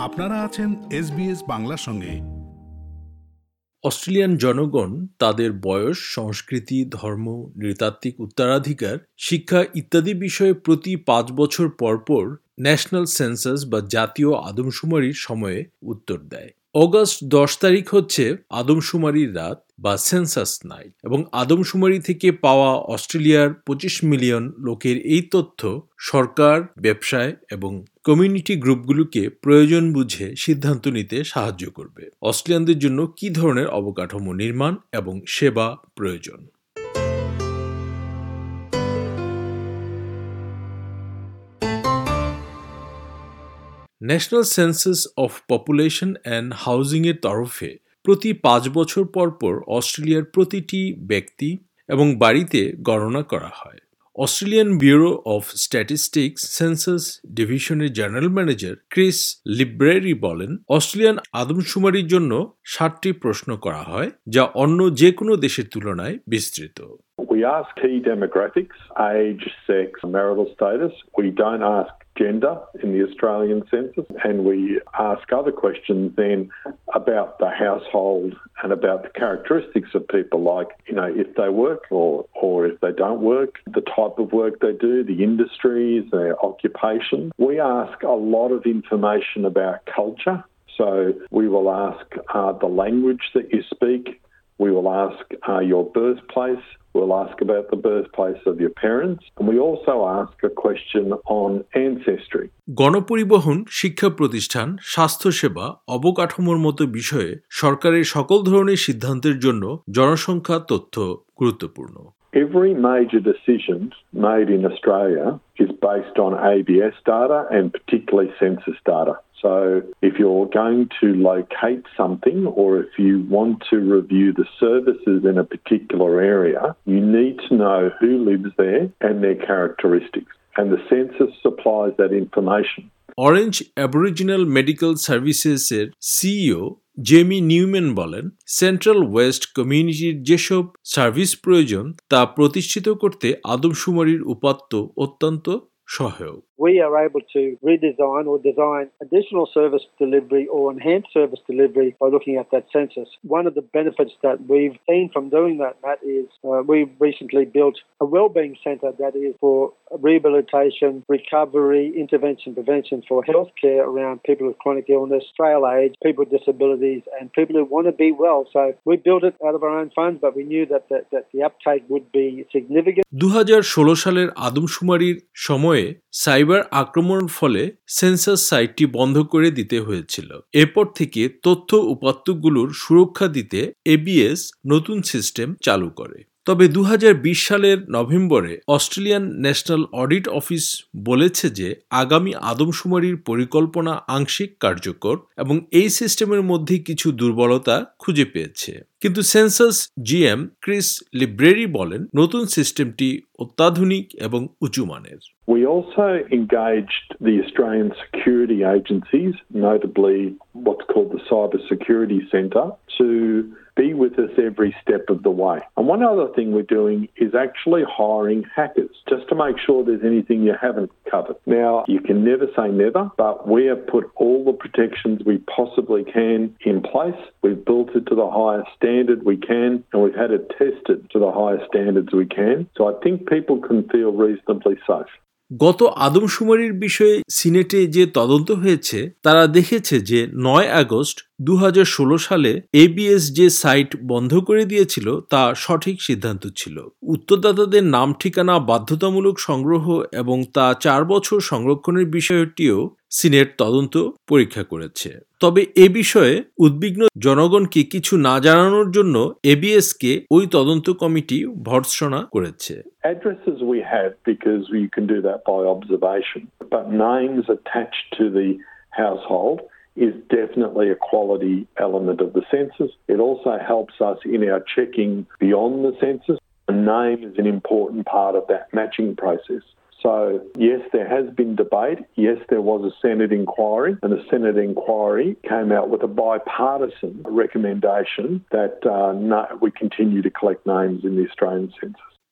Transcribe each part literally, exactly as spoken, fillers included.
আপনারা আছেন এসবিএস বাংলার সঙ্গে। অস্ট্রেলিয়ান জনগণ তাদের বয়স, সংস্কৃতি, ধর্ম, নৃতাত্ত্বিক উত্তরাধিকার, শিক্ষা ইত্যাদি বিষয়ে প্রতি পাঁচ বছর পর পর ন্যাশনাল সেন্সাস বা জাতীয় আদমশুমারির সময়ে উত্তর দেয়। অগস্ট দশ তারিখ হচ্ছে আদমশুমারির রাত বা সেন্সাস নাইট, এবং আদমশুমারি থেকে পাওয়া অস্ট্রেলিয়ার পঁচিশ মিলিয়ন লোকের এই তথ্য সরকার, ব্যবসায় এবং কমিউনিটি গ্রুপগুলোকে প্রয়োজন বুঝে সিদ্ধান্ত নিতে সাহায্য করবে অস্ট্রেলিয়ানদের জন্য কী ধরনের অবকাঠামো নির্মাণ এবং সেবা প্রয়োজন। National census of population and housing এর তরফে প্রতি পাঁচ বছর পর পর অস্ট্রেলিয়ার প্রতিটি ব্যক্তি এবং বাড়িতে গণনা করা হয়। Australian bureau of statistics census ডিভিশনের জেনারেল ম্যানেজার ক্রিস লিব্রেরি বলেন, অস্ট্রেলিয়ান আদমশুমারির জন্য ষাটটি প্রশ্ন করা হয়, যা অন্য যে কোনো দেশের তুলনায় বিস্তৃত। We ask key demographics, age, sex, marital status. We don't ask gender in the Australian census, and we ask other questions then about the household and about the characteristics of people, like, you know, if they work or, or if they don't work, the type of work they do, the industries, their occupation. We ask a lot of information about culture. So we will ask uh, the language that you speak. We will ask uh, your birthplace. We'll ask about the birthplace of your parents. And we also ask a question on ancestry. গণপরিবহন, শিক্ষা প্রতিষ্ঠান, স্বাস্থ্যসেবা, অবকাঠামোর মতো বিষয়ে সরকারের সকল ধরনের সিদ্ধান্তের জন্য জনসংখ্যা তথ্য গুরুত্বপূর্ণ। Every major decision made in Australia is based on A B S data and particularly census data. So if you're going to locate something or if you want to review the services in a particular area, you need to know who lives there and their characteristics. And the census supplies that information. Orange Aboriginal medical সার্ভিসেসের CEO Jamie Newman বলেন, central west কমিউনিটির যেসব service প্রয়োজন তা প্রতিষ্ঠিত করতে আদমশুমারির উপাত্ত অত্যন্ত সহায়ক। We are able to redesign or design additional service delivery or enhance service delivery by looking at that census. One of the benefits that we've seen from doing that, Matt, is uh, we've recently built a wellbeing centre that is for rehabilitation, recovery, intervention, prevention for healthcare around people with chronic illness, frail age, people with disabilities, and people who want to be well. So we built it out of our own funds, but we knew that the, that the uptake would be significant. দু হাজার ষোলো সালের আদমশুমারির সময়ে cyber আক্রমণের ফলে census সাইটটি বন্ধ করে দিতে হয়েছিল। এরপর থেকে তথ্য উপাত্তগুলোর সুরক্ষা দিতে এবিএস নতুন সিস্টেম চালু করে। তবে দু হাজার বিশ সালের নভেম্বরে অস্ট্রেলিয়ান ন্যাশনাল অডিট অফিস বলেছে যে আগামী আদমশুমারির পরিকল্পনা আংশিক কার্যকর এবং এই সিস্টেমের মধ্যে কিছু দুর্বলতা খুঁজে পেয়েছে। কিন্তু সেন্সাস জিএম ক্রিস লিব্রেরি বলেন, নতুন সিস্টেমটি অত্যাধুনিক এবং উঁচুমানের। We also engaged the Australian security agencies, notably what's called the Cyber Security Centre, to be with us every step of the way. And one other thing we're doing is actually hiring hackers, just to make sure there's anything you haven't covered. Now, you can never say never, but we have put all the protections we possibly can in place. We've built it to the highest standard we can, and we've had it tested to the highest standards we can. So I think people can feel reasonably safe. গত আদমশুমারির বিষয়ে সিনেটে যে তদন্ত হয়েছে তারা দেখেছে যে নয় August দু হাজার ষোলো সালে এবিএস যে সাইট বন্ধ করে দিয়েছিল তা সঠিক সিদ্ধান্ত ছিল। উত্তরদাতাদের নাম ঠিকানা বাধ্যতামূলক সংগ্রহ এবং তা চার বছর সংরক্ষণের বিষয়টিও সিনেট তদন্ত পরীক্ষা করেছে। তবে এ বিষয়ে উদ্বিগ্ন জনগণকে কিছু না জানানোর জন্য এবিএসকে ওই তদন্ত কমিটি ভর্ৎসনা করেছে। Addresses we have because you can do that by observation, but names attached to the household is definitely a quality element of the census. It also helps us in our checking beyond the census. A name is an important part of that matching process. So, yes, there has been debate. Yes, there was a Senate inquiry, and the Senate inquiry came out with a bipartisan recommendation that uh, no, we continue to collect names in the Australian census.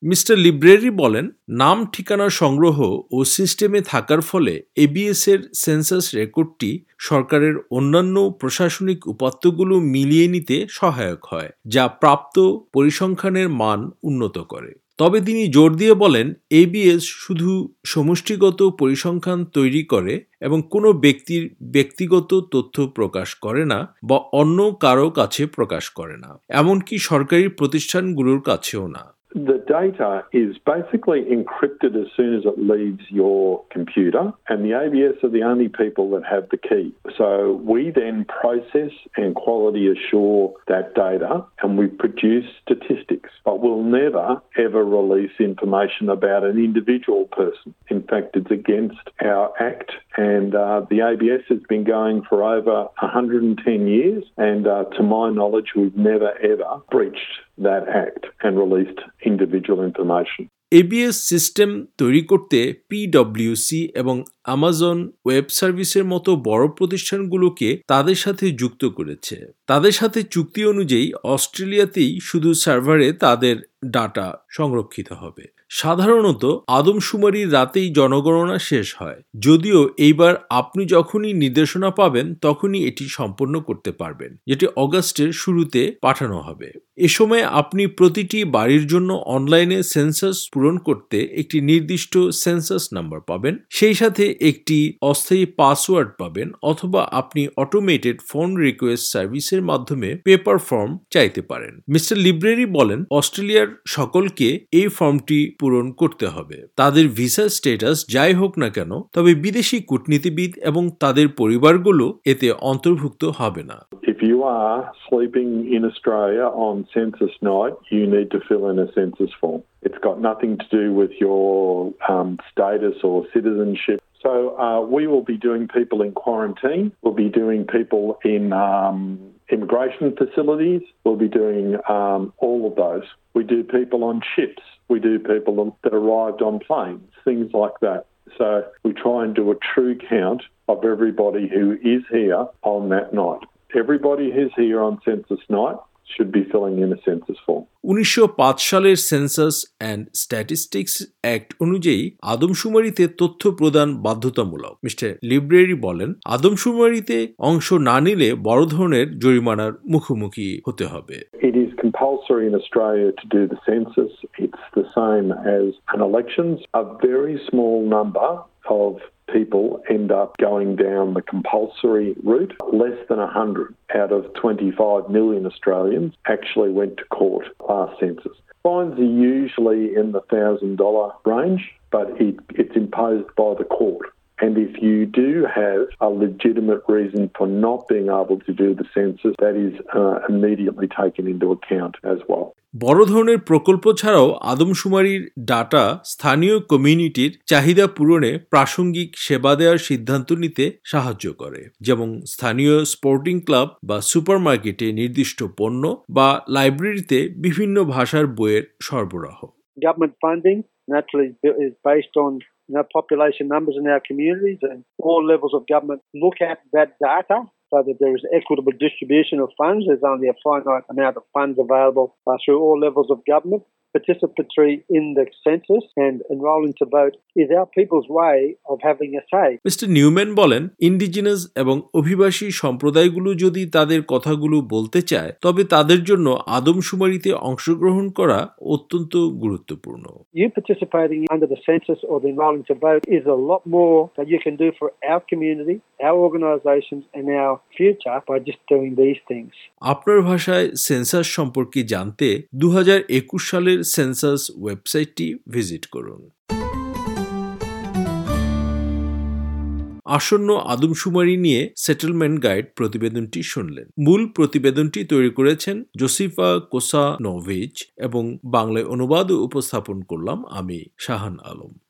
Mister Libreri বলেন, নাম ঠিকানা সংগ্রহ ও সিস্টেমে থাকার ফলে ABS এর census রেকর্ডটি সরকারের অন্যান্য প্রশাসনিক উপাত্তগুলো মিলিয়ে নিতে সহায়ক হয়, যা প্রাপ্ত পরিসংখ্যানের মান উন্নত করে। তবে তিনি জোর দিয়ে বলেন, এবিএস শুধু সমষ্টিগত পরিসংখ্যান তৈরি করে এবং কোনো ব্যক্তির ব্যক্তিগত তথ্য প্রকাশ করে না বা অন্য কারো কাছে প্রকাশ করে না, এমনকি সরকারি প্রতিষ্ঠানগুলোর কাছেও না। The data is basically encrypted as soon as it leaves your computer, and the A B S are the only people that have the key. So we then process and quality assure that data, and we produce statistics, but we'll never ever release information about an individual person. In fact, it's against our Act, and uh, the A B S has been going for over one hundred ten years, and uh, to my knowledge, we've never ever breached that Act and released individual information. ABS system তৈরি করতে পিডব্লিউসি এবং Amazon web সার্ভিসের মতো বড় প্রতিষ্ঠানগুলোকে তাদের সাথে যুক্ত করেছে। তাদের সাথে চুক্তি অনুযায়ী অস্ট্রেলিয়াতেই শুধু সার্ভারে তাদের ডাটা সংরক্ষিত হবে। সাধারণত আদমশুমারির রাতেই জনগণনা শেষ হয়, যদিও এইবার আপনি যখনই নির্দেশনা পাবেন তখনই এটি সম্পন্ন করতে পারবেন, যেটি অগাস্টের শুরুতে পাঠানো হবে। এ সময় আপনি প্রতিটি বাড়ির জন্য অনলাইনে সেন্সাস পূরণ করতে একটি নির্দিষ্ট সেন্সাস নাম্বার পাবেন, সেই সাথে একটি অস্থায়ী পাসওয়ার্ড পাবেন, অথবা আপনি অটোমেটেড ফোন রিকোয়েস্ট সার্ভিসের মাধ্যমে পেপার ফর্ম চাইতে পারেন। মিস্টার লিব্রেরি বলেন, অস্ট্রেলিয়ার সকলকে এই ফর্মটি পূরণ করতে হবে, তাদের ভিসা স্ট্যাটাস যাই হোক না কেন, তবে বিদেশি কূটনীতিবিদ এবং তাদের পরিবারগুলো এতে অন্তর্ভুক্ত হবে না। If you are sleeping in Australia on census night, you need to fill in a census form. It's got nothing to do with your um, status or citizenship. So uh, we will be doing people in quarantine. We'll be doing people in um, immigration facilities. We'll be doing um, all of those. We do people on ships. We do people that arrived on planes, things like that. So we try and do a true count of everybody who is here on that night. Everybody who's here on census night should be filling in a census form. উনিশশো পাঁচ সালের census and statistics act অনুযায়ী আদমশুমারিতে তথ্য প্রদান বাধ্যতামূলক। Mister Libreri বলেন, আদমশুমারিতে অংশ না নিলে বড় ধরনের জরিমানার মুখোমুখি হতে হবে। It is compulsory in Australia to do the census. It's the same as an elections. A very small number of people end up going down the compulsory route. Less than one hundred out of twenty-five million Australians actually went to court last census. Fines are usually in the one thousand dollars range, but it, it's imposed by the court. And if you do have a legitimate reason for not being able to do the census, that is uh, immediately taken into account as well. বড় ধরনের প্রকল্প ছাড়াও আদমশুমারির data স্থানীয় কমিউনিটির চাহিদা পূরণে প্রাসঙ্গিক সেবা দেওয়ার সিদ্ধান্ত নিতে সাহায্য করে, যেমন স্থানীয় স্পোর্টিং ক্লাব বা সুপারমার্কেটে নির্দিষ্ট পণ্য বা লাইব্রেরিতে বিভিন্ন ভাষার বইয়ের সরবরাহ। Government funding naturally is based on you know, population numbers in our communities, and all levels of government look at that data so that there is equitable distribution of funds. There's only a finite amount of funds available uh, through all levels of government. Participatory in the census and enrolling to vote is our people's way of having a say. Mister Newman বলেন, indigenous এবং অভিবাসী সম্প্রদায়গুলো যদি তাদের কথাগুলো বলতে চায়, তবে তাদের জন্য আদমশুমারিতে অংশগ্রহণ করা অত্যন্ত গুরুত্বপূর্ণ। You participating under the census or the enrolling to vote is a lot more that you can do for our community, our organisations and our future by just doing these things. আপনার ভাষায় census সম্পর্কে জানতে দুই হাজার একুশ সালের census ওয়েবসাইটটি visit করুন। আসন্ন আদমশুমারি নিয়ে সেটেলমেন্ট গাইড প্রতিবেদনটি শুনলেন। মূল প্রতিবেদনটি তৈরি করেছেন জোসিফা কোসানোভিচ এবং বাংলায় অনুবাদ ও উপস্থাপন করলাম আমি শাহান আলম।